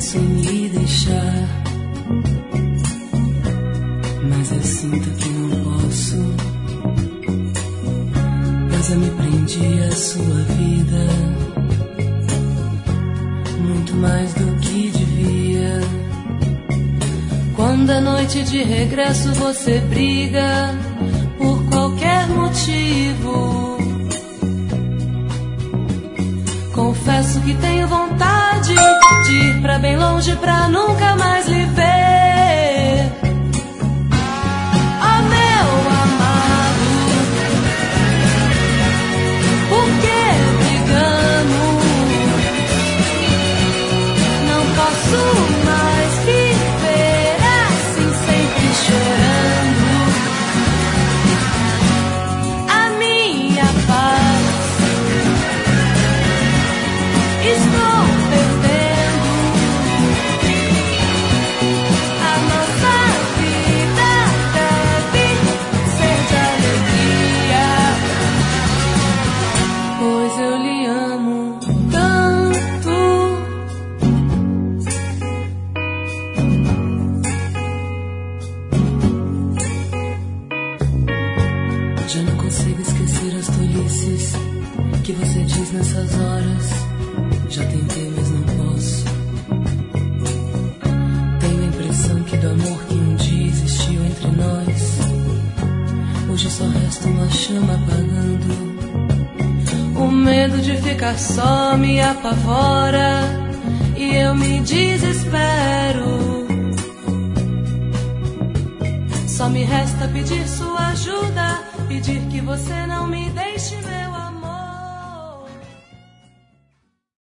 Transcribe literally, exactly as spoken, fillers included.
penso em lhe deixar, mas eu sinto que não posso, pois eu me prendi à sua vida muito mais do que devia. Quando à noite de regresso você briga por qualquer motivo, confesso que tenho vontade de ir pra bem longe pra nunca mais lhe ver. Oh, meu amado, por que brigamos? Não posso mais viver assim, sempre chorando. A minha paz estou perdendo. A nossa vida deve ser de alegria, pois eu lhe amo tanto. Já não consigo esquecer as tolices que você diz nessas horas. Já tentei, mas não posso. Tenho a impressão que do amor que um dia existiu entre nós, hoje só resta uma chama apagando. O medo de ficar só me apavora e eu me desespero. Só me resta pedir sua ajuda, pedir que você não me deixe, meu amor.